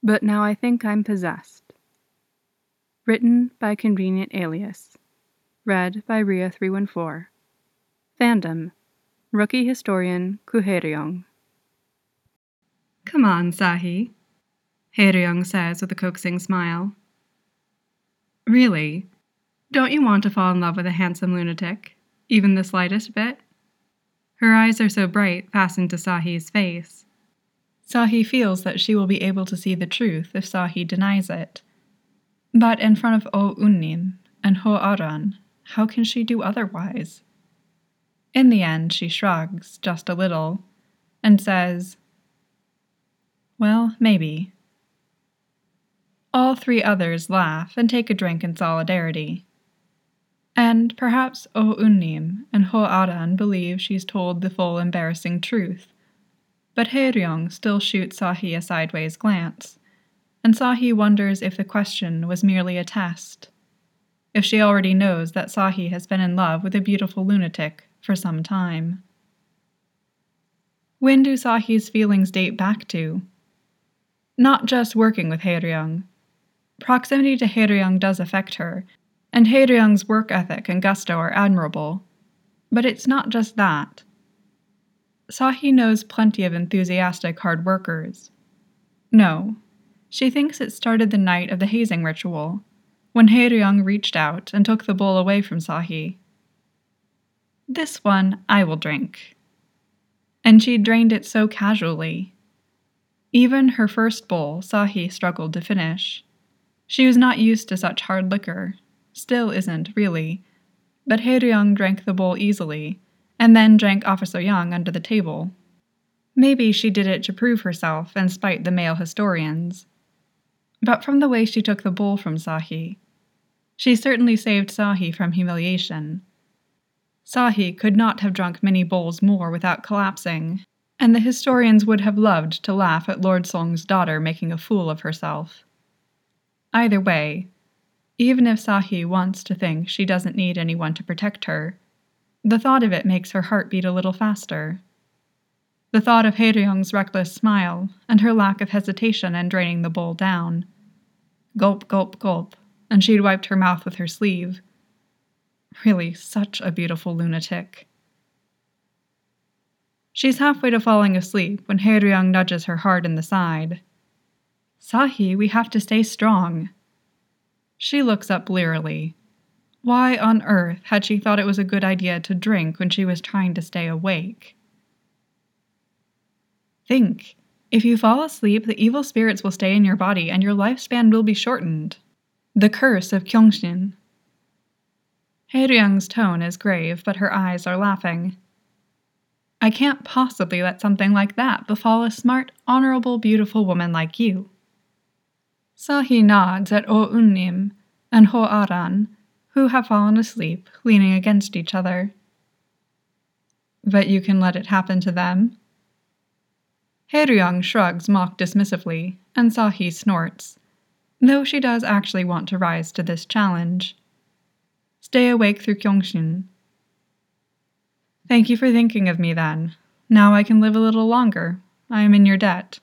But now I think I'm possessed. Written by Convenient Alias. Read by Ria314. Fandom. Rookie Historian Kuhaeryong. Come on, Sahi, Haeryong says with a coaxing smile. Really? Don't you want to fall in love with a handsome lunatic, even the slightest bit? Her eyes are so bright, fastened to Sahi's face. Sahi feels that she will be able to see the truth if Sahi denies it. But in front of O Unnim and Ho Aran, how can she do otherwise? In the end, she shrugs, just a little, and says, well, maybe. All three others laugh and take a drink in solidarity. And perhaps O Unnim and Ho Aran believe she's told the full embarrassing truth. But Haeryong still shoots Sahi a sideways glance, and Sahi wonders if the question was merely a test. If she already knows that Sahi has been in love with a beautiful lunatic for some time. When do Sahi's feelings date back to? Not just working with Haeryong. Proximity to Haeryong does affect her, and Haeryong's work ethic and gusto are admirable. But it's not just that. Sahi knows plenty of enthusiastic hard workers. No, she thinks it started the night of the hazing ritual, when Haeryong reached out and took the bowl away from Sahi. This one I will drink. And she drained it so casually. Even her first bowl, Sahi struggled to finish. She was not used to such hard liquor, still isn't, really, but Haeryong drank the bowl easily, and then drank Officer Young under the table. Maybe she did it to prove herself and spite the male historians. But from the way she took the bowl from Sahi, she certainly saved Sahi from humiliation. Sahi could not have drunk many bowls more without collapsing, and the historians would have loved to laugh at Lord Song's daughter making a fool of herself. Either way, even if Sahi wants to think she doesn't need anyone to protect her, the thought of it makes her heart beat a little faster. The thought of Haeryong's reckless smile and her lack of hesitation in draining the bowl down. Gulp, gulp, gulp, and she'd wiped her mouth with her sleeve. Really, such a beautiful lunatic. She's halfway to falling asleep when Haeryong nudges her hard in the side. Sahi, we have to stay strong. She looks up blearily. Why on earth had she thought it was a good idea to drink when she was trying to stay awake? Think. If you fall asleep, the evil spirits will stay in your body and your lifespan will be shortened. The curse of Kyongshin. Haeryong's tone is grave, but her eyes are laughing. I can't possibly let something like that befall a smart, honorable, beautiful woman like you. Sahi nods at O Unnim and Ho Aran, who have fallen asleep, leaning against each other. But you can let it happen to them? Haeryong shrugs mock dismissively, and Sahi snorts, though she does actually want to rise to this challenge. Stay awake through Kyongshin. Thank you for thinking of me, then. Now I can live a little longer. I am in your debt.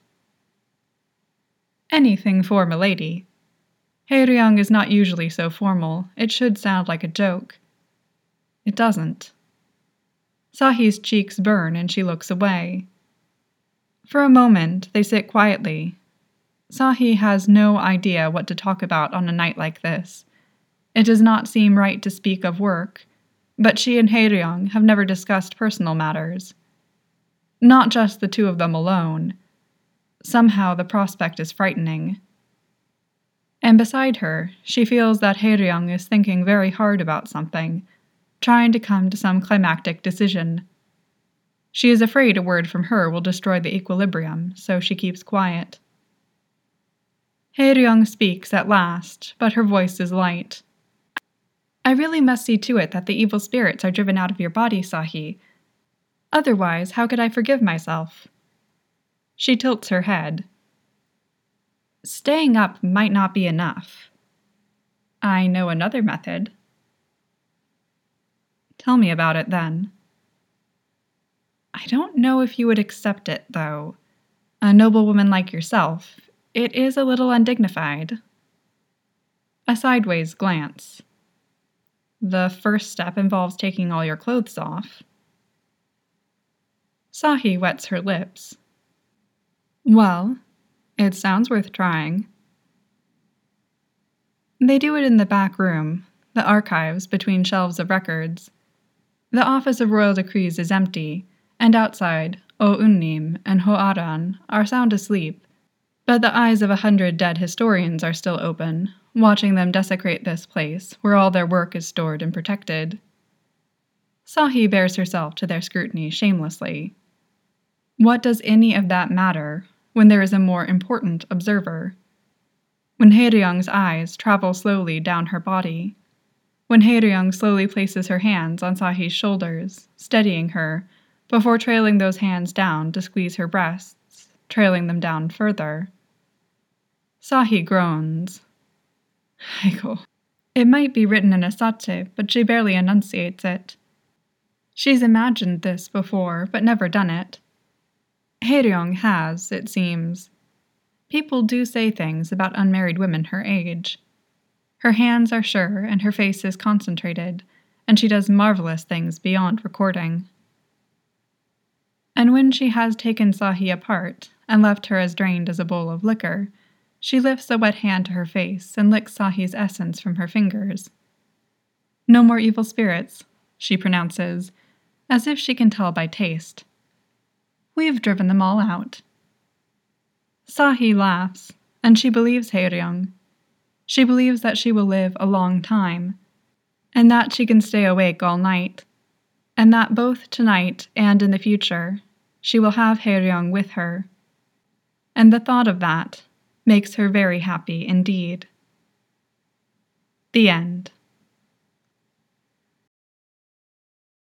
Anything for milady. Haeryong is not usually so formal. It should sound like a joke. It doesn't. Sahi's cheeks burn and she looks away. For a moment, they sit quietly. Sahi has no idea what to talk about on a night like this. It does not seem right to speak of work, but she and Haeryong have never discussed personal matters. Not just the two of them alone. Somehow the prospect is frightening. And beside her, she feels that Haeryong is thinking very hard about something, trying to come to some climactic decision. She is afraid a word from her will destroy the equilibrium, so she keeps quiet. Haeryong speaks at last, but her voice is light. I really must see to it that the evil spirits are driven out of your body, Sahi. Otherwise, how could I forgive myself? She tilts her head. Staying up might not be enough. I know another method. Tell me about it, then. I don't know if you would accept it, though. A noble woman like yourself, It is a little undignified. A sideways glance. The first step involves taking all your clothes off. Sahi wets her lips. Well, it sounds worth trying. They do it in the back room, the archives between shelves of records. The office of royal decrees is empty, and outside, O-Unnim and Ho-Aran are sound asleep, but the eyes of 100 dead historians are still open, watching them desecrate this place where all their work is stored and protected. Sahi bears herself to their scrutiny shamelessly. What does any of that matter when there is a more important observer? When Haeryung's eyes travel slowly down her body, when Haeryung slowly places her hands on Sahi's shoulders, steadying her, before trailing those hands down to squeeze her breasts, trailing them down further. Sahi groans. Heiko. It might be written in a satse, but she barely enunciates it. She's imagined this before, but never done it. Haeryung has, it seems. People do say things about unmarried women her age. Her hands are sure and her face is concentrated, and she does marvelous things beyond recording. And when she has taken Sahi apart and left her as drained as a bowl of liquor, she lifts a wet hand to her face and licks Sahi's essence from her fingers. No more evil spirits, she pronounces, as if she can tell by taste. We've driven them all out. Sahi laughs, and she believes Haeryung. She believes that she will live a long time, and that she can stay awake all night, and that both tonight and in the future, she will have Haeryung with her. And the thought of that makes her very happy indeed. The end.